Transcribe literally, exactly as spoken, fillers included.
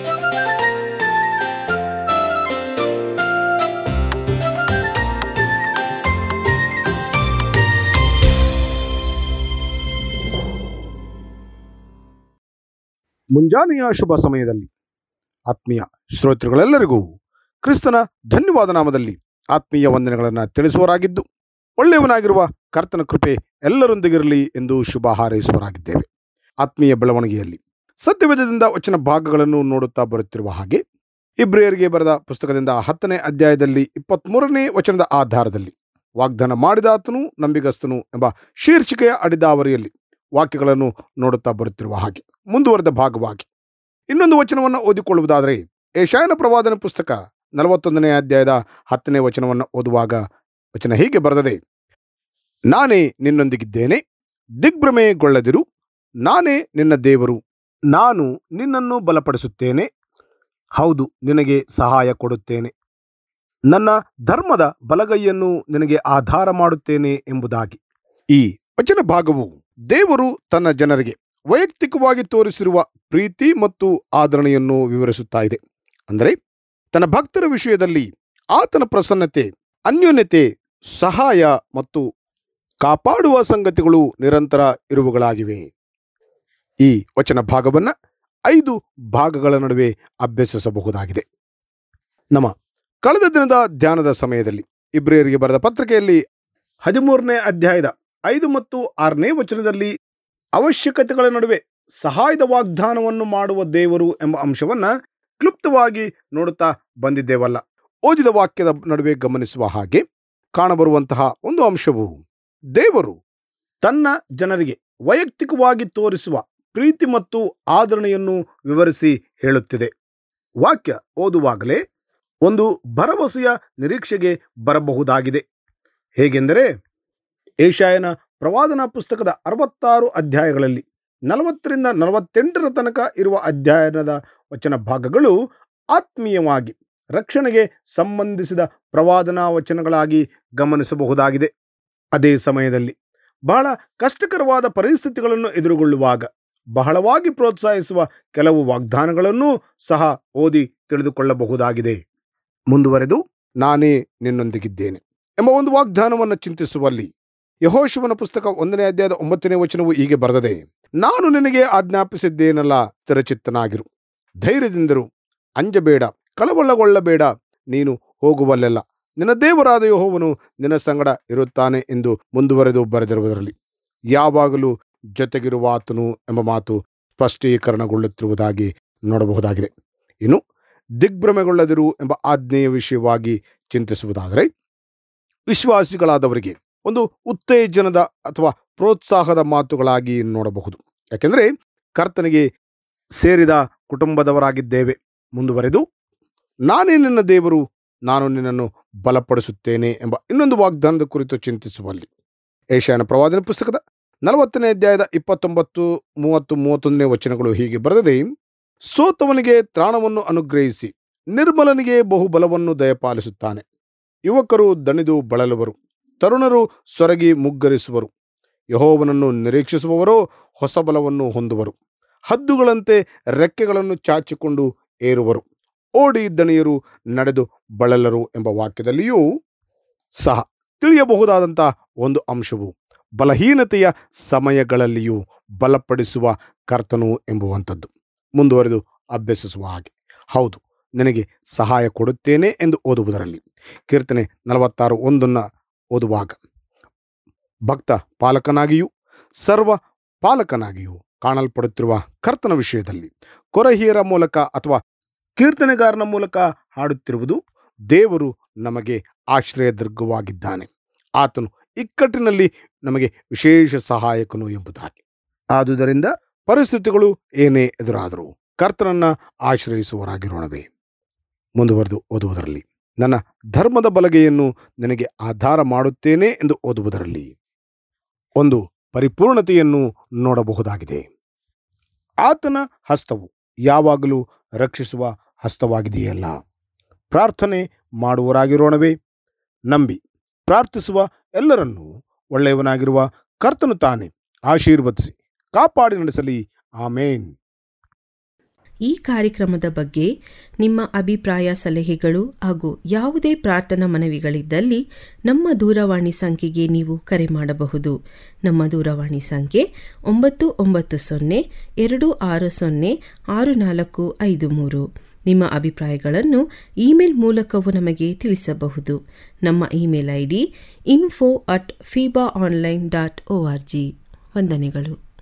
ಮುಂಜಾನೆಯ ಶುಭ ಸಮಯದಲ್ಲಿ ಆತ್ಮೀಯ ಶ್ರೋತೃಗಳೆಲ್ಲರಿಗೂ ಕ್ರಿಸ್ತನ ಧನ್ಯವಾದ ನಾಮದಲ್ಲಿ ಆತ್ಮೀಯ ವಂದನೆಗಳನ್ನು ತಿಳಿಸುವರಾಗಿದ್ದು, ಒಳ್ಳೆಯವನಾಗಿರುವ ಕರ್ತನ ಕೃಪೆ ಎಲ್ಲರೊಂದಿಗಿರಲಿ ಎಂದು ಶುಭ ಹಾರೈಸುವರಾಗಿದ್ದೇವೆ. ಆತ್ಮೀಯ ಬೆಳವಣಿಗೆಯಲ್ಲಿ ಸತ್ಯವೇದದಿಂದ ವಚನ ಭಾಗಗಳನ್ನು ನೋಡುತ್ತಾ ಬರುತ್ತಿರುವ ಹಾಗೆ, ಇಬ್ರಿಯರಿಗೆ ಬರೆದ ಪುಸ್ತಕದಿಂದ ಹತ್ತನೇ ಅಧ್ಯಾಯದಲ್ಲಿ ಇಪ್ಪತ್ಮೂರನೇ ವಚನದ ಆಧಾರದಲ್ಲಿ ವಾಗ್ದಾನ ಮಾಡಿದಾತನು ನಂಬಿಗಸ್ತನು ಎಂಬ ಶೀರ್ಷಿಕೆಯ ಅಡಿದಾವರಿಯಲ್ಲಿ ವಾಕ್ಯಗಳನ್ನು ನೋಡುತ್ತಾ ಬರುತ್ತಿರುವ ಹಾಗೆ ಮುಂದುವರೆದ ಭಾಗವಾಗಿ ಇನ್ನೊಂದು ವಚನವನ್ನು ಓದಿಕೊಳ್ಳುವುದಾದರೆ, ಯೆಶಾಯನ ಪ್ರವಾದನ ಪುಸ್ತಕ ನಲವತ್ತೊಂದನೇ ಅಧ್ಯಾಯದ ಹತ್ತನೇ ವಚನವನ್ನು ಓದುವಾಗ ವಚನ ಹೀಗೆ ಬರೆದದೆ: ನಾನೇ ನಿನ್ನೊಂದಿಗಿದ್ದೇನೆ, ದಿಗ್ಭ್ರಮೆಗೊಳ್ಳದಿರು, ನಾನೇ ನಿನ್ನ ದೇವರು, ನಾನು ನಿನ್ನನ್ನು ಬಲಪಡಿಸುತ್ತೇನೆ, ಹೌದು ನಿನಗೆ ಸಹಾಯ ಕೊಡುತ್ತೇನೆ, ನನ್ನ ಧರ್ಮದ ಬಲಗೈಯನ್ನು ನಿನಗೆ ಆಧಾರ ಮಾಡುತ್ತೇನೆ ಎಂಬುದಾಗಿ. ಈ ವಚನ ಭಾಗವು ದೇವರು ತನ್ನ ಜನರಿಗೆ ವೈಯಕ್ತಿಕವಾಗಿ ತೋರಿಸಿರುವ ಪ್ರೀತಿ ಮತ್ತು ಆದರಣೆಯನ್ನು ವಿವರಿಸುತ್ತಾ ಇದೆ. ಅಂದರೆ ತನ್ನ ಭಕ್ತರ ವಿಷಯದಲ್ಲಿ ಆತನ ಪ್ರಸನ್ನತೆ, ಅನ್ಯೋನ್ಯತೆ, ಸಹಾಯ ಮತ್ತು ಕಾಪಾಡುವ ಸಂಗತಿಗಳು ನಿರಂತರ ಇರುವುಗಳಾಗಿವೆ. ಈ ವಚನ ಭಾಗವನ್ನು ಐದು ಭಾಗಗಳ ನಡುವೆ ಅಭ್ಯಸಿಸಬಹುದಾಗಿದೆ. ನಮ್ಮ ಕಳೆದ ದಿನದ ಧ್ಯಾನದ ಸಮಯದಲ್ಲಿ ಇಬ್ರಿಯರಿಗೆ ಬರೆದ ಪತ್ರಿಕೆಯಲ್ಲಿ ಹದಿಮೂರನೇ ಅಧ್ಯಾಯದ ಐದು ಮತ್ತು ಆರನೇ ವಚನದಲ್ಲಿ ಅವಶ್ಯಕತೆಗಳ ನಡುವೆ ಸಹಾಯದ ವಾಗ್ದಾನವನ್ನು ಮಾಡುವ ದೇವರು ಎಂಬ ಅಂಶವನ್ನು ಕ್ಲುಪ್ತವಾಗಿ ನೋಡುತ್ತಾ ಬಂದಿದ್ದೇವಲ್ಲ. ಓದಿದ ವಾಕ್ಯದ ನಡುವೆ ಗಮನಿಸುವ ಹಾಗೆ ಕಾಣಬರುವಂತಹ ಒಂದು ಅಂಶವು ದೇವರು ತನ್ನ ಜನರಿಗೆ ವೈಯಕ್ತಿಕವಾಗಿ ತೋರಿಸುವ ಪ್ರೀತಿ ಮತ್ತು ಆದರಣೆಯನ್ನು ವಿವರಿಸಿ ಹೇಳುತ್ತಿದೆ. ವಾಕ್ಯ ಓದುವಾಗಲೇ ಒಂದು ಭರವಸೆಯ ನಿರೀಕ್ಷೆಗೆ ಬರಬಹುದಾಗಿದೆ. ಹೇಗೆಂದರೆ, ಯೆಶಾಯನ ಪ್ರವಾದನ ಪುಸ್ತಕದ ಅರವತ್ತಾರು ಅಧ್ಯಾಯಗಳಲ್ಲಿ ನಲವತ್ತರಿಂದ ನಲವತ್ತೆಂಟರ ತನಕ ಇರುವ ಅಧ್ಯಾಯದ ವಚನ ಭಾಗಗಳು ಆತ್ಮೀಯವಾಗಿ ರಕ್ಷಣೆಗೆ ಸಂಬಂಧಿಸಿದ ಪ್ರವಾದನಾ ವಚನಗಳಾಗಿ ಗಮನಿಸಬಹುದಾಗಿದೆ. ಅದೇ ಸಮಯದಲ್ಲಿ ಬಹಳ ಕಷ್ಟಕರವಾದ ಪರಿಸ್ಥಿತಿಗಳನ್ನು ಎದುರುಗೊಳ್ಳುವಾಗ ಬಹಳವಾಗಿ ಪ್ರೋತ್ಸಾಹಿಸುವ ಕೆಲವು ವಾಗ್ದಾನಗಳನ್ನು ಸಹ ಓದಿ ತಿಳಿದುಕೊಳ್ಳಬಹುದಾಗಿದೆ. ಮುಂದುವರೆದು ನಾನೇ ನಿನ್ನೊಂದಿಗಿದ್ದೇನೆ ಎಂಬ ಒಂದು ವಾಗ್ದಾನವನ್ನು ಚಿಂತಿಸುವಲ್ಲಿ ಯೆಹೋಶುವನ ಪುಸ್ತಕ ಒಂದನೇ ಅಧ್ಯಾಯದ ಒಂಬತ್ತನೇ ವಚನವು ಹೀಗೆ ಬರೆದದೆ: ನಾನು ನಿನಗೆ ಆಜ್ಞಾಪಿಸಿದ್ದೇನಲ್ಲ, ಸ್ಥಿರಚಿತ್ತನಾಗಿರು, ಧೈರ್ಯದಿಂದಿರು, ಅಂಜಬೇಡ, ಕಳವಳಗೊಳ್ಳಬೇಡ, ನೀನು ಹೋಗುವಲ್ಲೆಲ್ಲ ನಿನ್ನ ದೇವರಾದ ಯೆಹೋವನು ನಿನ್ನ ಸಂಗಡ ಇರುತ್ತಾನೆ ಎಂದು ಮುಂದುವರೆದು ಬರೆದಿರುವುದರಲ್ಲಿ ಯಾವಾಗಲೂ ಜೊತೆಗಿರುವ ಆತನು ಎಂಬ ಮಾತು ಸ್ಪಷ್ಟೀಕರಣಗೊಳ್ಳುತ್ತಿರುವುದಾಗಿ ನೋಡಬಹುದಾಗಿದೆ. ಇನ್ನು ದಿಗ್ಭ್ರಮೆಗೊಳ್ಳದಿರು ಎಂಬ ಆಜ್ಞೆಯ ವಿಷಯವಾಗಿ ಚಿಂತಿಸುವುದಾದರೆ, ವಿಶ್ವಾಸಿಗಳಾದವರಿಗೆ ಒಂದು ಉತ್ತೇಜನದ ಅಥವಾ ಪ್ರೋತ್ಸಾಹದ ಮಾತುಗಳಾಗಿ ನೋಡಬಹುದು. ಯಾಕೆಂದರೆ ಕರ್ತನಿಗೆ ಸೇರಿದ ಕುಟುಂಬದವರಾಗಿದ್ದೇವೆ. ಮುಂದುವರೆದು ನಾನೇ ನಿನ್ನ ದೇವರು, ನಾನು ನಿನ್ನನ್ನು ಬಲಪಡಿಸುತ್ತೇನೆ ಎಂಬ ಇನ್ನೊಂದು ವಾಗ್ದಾನದ ಕುರಿತು ಚಿಂತಿಸುವಲ್ಲಿ ಯೆಶಾಯನ ಪ್ರವಾದನ ಪುಸ್ತಕದ ನಲವತ್ತನೇ ಅಧ್ಯಾಯದ ಇಪ್ಪತ್ತೊಂಬತ್ತು ಮೂವತ್ತು ಮೂವತ್ತೊಂದನೇ ವಚನಗಳು ಹೀಗೆ ಬರೆದದೆ: ಸೋತವನಿಗೆ ತ್ರಾಣವನ್ನು ಅನುಗ್ರಹಿಸಿ ನಿರ್ಮಲನಿಗೆ ಬಹುಬಲವನ್ನು ದಯಪಾಲಿಸುತ್ತಾನೆ. ಯುವಕರು ದಣಿದು ಬಳಲುವರು, ತರುಣರು ಸೊರಗಿ ಮುಗ್ಗರಿಸುವರು. ಯೆಹೋವನನ್ನು ನಿರೀಕ್ಷಿಸುವವರೋ ಹೊಸ ಬಲವನ್ನು ಹೊಂದುವರು, ಹದ್ದುಗಳಂತೆ ರೆಕ್ಕೆಗಳನ್ನು ಚಾಚಿಕೊಂಡು ಏರುವರು, ಓಡಿ ದಣಿಯರು, ನಡೆದು ಬಳಲರು ಎಂಬ ವಾಕ್ಯದಲ್ಲಿಯೂ ಸಹ ತಿಳಿಯಬಹುದಾದಂಥ ಒಂದು ಅಂಶವು ಬಲಹೀನತೆಯ ಸಮಯಗಳಲ್ಲಿಯೂ ಬಲಪಡಿಸುವ ಕರ್ತನು ಎಂಬುವಂಥದ್ದು. ಮುಂದುವರೆದು ಅಭ್ಯಸಿಸುವ ಹಾಗೆ, ಹೌದು ನಿನಗೆ ಸಹಾಯ ಕೊಡುತ್ತೇನೆ ಎಂದು ಓದುವುದರಲ್ಲಿ ಕೀರ್ತನೆ ನಲವತ್ತಾರು ಒಂದನ್ನು ಓದುವಾಗ, ಭಕ್ತ ಪಾಲಕನಾಗಿಯೂ ಸರ್ವ ಪಾಲಕನಾಗಿಯೂ ಕಾಣಲ್ಪಡುತ್ತಿರುವ ಕರ್ತನ ವಿಷಯದಲ್ಲಿ ಕೊರಹಿಯರ ಮೂಲಕ ಅಥವಾ ಕೀರ್ತನೆಗಾರನ ಮೂಲಕ ಹಾಡುತ್ತಿರುವುದು, ದೇವರು ನಮಗೆ ಆಶ್ರಯ ದುರ್ಗವಾಗಿದ್ದಾನೆ, ಆತನು ಇಕ್ಕಟ್ಟಿನಲ್ಲಿ ನಮಗೆ ವಿಶೇಷ ಸಹಾಯಕನು ಎಂಬುದಾಗಿ. ಆದುದರಿಂದ ಪರಿಸ್ಥಿತಿಗಳು ಏನೇ ಎದುರಾದರೂ ಕರ್ತನನ್ನ ಆಶ್ರಯಿಸುವವರಾಗಿರೋಣವೇ. ಮುಂದುವರೆದು ಓದುವುದರಲ್ಲಿ ನನ್ನ ಧರ್ಮದ ಬಲಗೈಯನ್ನು ನಿನಗೆ ಆಧಾರ ಮಾಡುತ್ತೇನೆ ಎಂದು ಓದುವುದರಲ್ಲಿ ಒಂದು ಪರಿಪೂರ್ಣತೆಯನ್ನು ನೋಡಬಹುದಾಗಿದೆ. ಆತನ ಹಸ್ತವು ಯಾವಾಗಲೂ ರಕ್ಷಿಸುವ ಹಸ್ತವಾಗಿದೆಯಲ್ಲ. ಪ್ರಾರ್ಥನೆ ಮಾಡುವವರಾಗಿರೋಣವೇ. ನಂಬಿ ಪ್ರಾರ್ಥಿಸುವ ಎಲ್ಲರನ್ನೂ ಒಳ್ಳೆಯವನಾಗಿರುವ ಕರ್ತನು ತಾನೇ ಆಶೀರ್ವದಿಸಿ ಕಾಪಾಡಿ ನಡೆಸಲಿ. ಆಮೇನ್. ಈ ಕಾರ್ಯಕ್ರಮದ ಬಗ್ಗೆ ನಿಮ್ಮ ಅಭಿಪ್ರಾಯ, ಸಲಹೆಗಳು ಹಾಗೂ ಯಾವುದೇ ಪ್ರಾರ್ಥನಾ ಮನವಿಗಳಿದ್ದಲ್ಲಿ ನಮ್ಮ ದೂರವಾಣಿ ಸಂಖ್ಯೆಗೆ ನೀವು ಕರೆ ಮಾಡಬಹುದು. ನಮ್ಮ ದೂರವಾಣಿ ಸಂಖ್ಯೆ ಒಂಬತ್ತು ಒಂಬತ್ತು ಸೊನ್ನೆ ಎರಡು ಆರು ಸೊನ್ನೆ ಆರು ನಾಲ್ಕು ಐದು ಮೂರು. ನಿಮ್ಮ ಅಭಿಪ್ರಾಯಗಳನ್ನು ಇಮೇಲ್ ಮೂಲಕವೂ ನಮಗೆ ತಿಳಿಸಬಹುದು. ನಮ್ಮ email I D info at fiba online dot O R G. ವಂದನೆಗಳು.